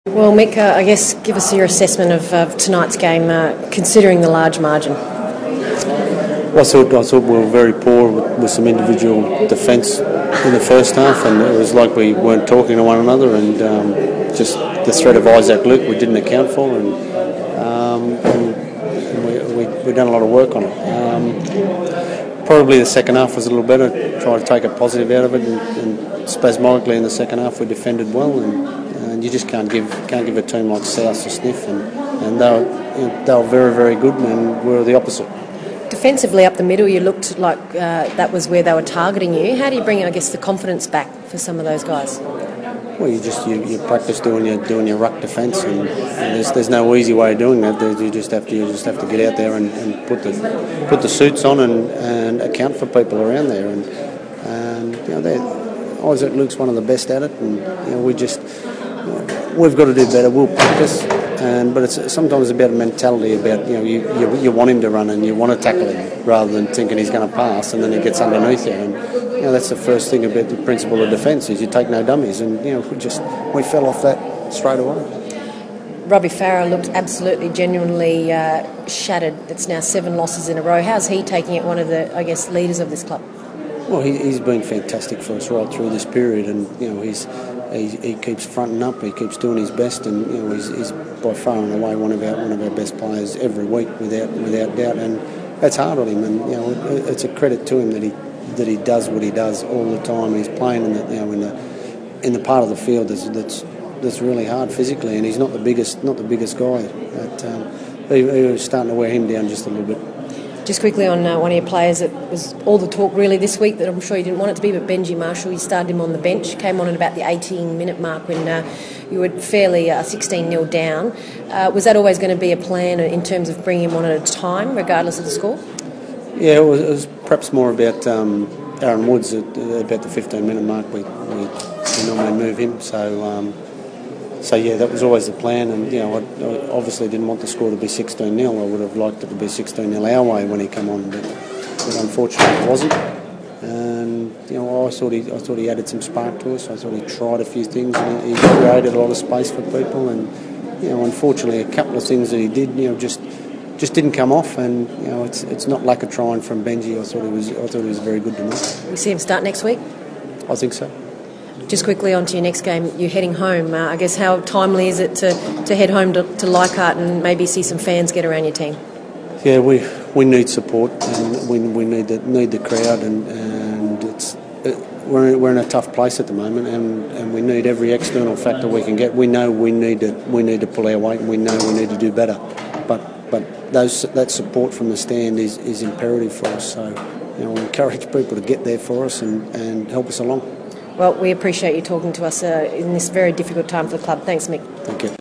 Well, Mick, I guess give us your assessment of tonight's game, considering the large margin. Well, I thought we were very poor with some individual defence in the first half, and it was like we weren't talking to one another, and just the threat of Isaac Luke we didn't account for, and we done a lot of work on it. Probably the second half was a little better. Tried to take a positive out of it, and spasmodically in the second half we defended well, and you just can't give a team like South a sniff, and they were very, very good, and we were the opposite. Defensively up the middle, you looked like that was where they were targeting you. How do you bring, I guess, the confidence back for some of those guys? Well, you practice doing your ruck defence, and there's no easy way of doing that. You just have to get out there and put the suits on and account for people around there. And Isaac Luke's one of the best at it, and we've got to do better. We'll practice. But it's sometimes about a mentality about you want him to run and you want to tackle him rather than thinking he's going to pass and then he gets underneath you. And that's the first thing about the principle of defence is you take no dummies, and we fell off that straight away. Robbie Farah looked absolutely, genuinely shattered. It's now 7 losses in a row. How's he taking it? One of the, I guess, leaders of this club. Well, he's been fantastic for us right through this period, and he keeps fronting up. He keeps doing his best, and he's by far and away one of our best players every week, without doubt. And that's hard on him, and it's a credit to him that he does what he does all the time. He's playing in the part of the field that's really hard physically, and he's not the biggest guy. But he was starting to wear him down just a little bit. Just quickly on one of your players that was all the talk really this week that I'm sure you didn't want it to be, but Benji Marshall, you started him on the bench, came on at about the 18-minute mark when you were fairly 16-0 down. Was that always going to be a plan in terms of bringing him on at a time, regardless of the score? Yeah, it was perhaps more about Aaron Woods at about the 15-minute mark. We normally move him, So yeah, that was always the plan, and I obviously didn't want the score to be 16-0. I would have liked it to be 16-0 our way when he came on, but unfortunately it wasn't. And I thought he added some spark to us. I thought he tried a few things, and he created a lot of space for people. And unfortunately, a couple of things that he did, just didn't come off. And it's not lack of trying from Benji. I thought he was very good to me. We see him start next week. I think so. Just quickly on to your next game, you're heading home. I guess how timely is it to head home to Leichhardt and maybe see some fans get around your team? Yeah, we need support, and we need the crowd, and we're in a tough place at the moment, and we need every external factor we can get. We know we need to pull our weight, and we know we need to do better. But that support from the stand is imperative for us. So we encourage people to get there for us and help us along. Well, we appreciate you talking to us in this very difficult time for the club. Thanks, Mick. Thank you.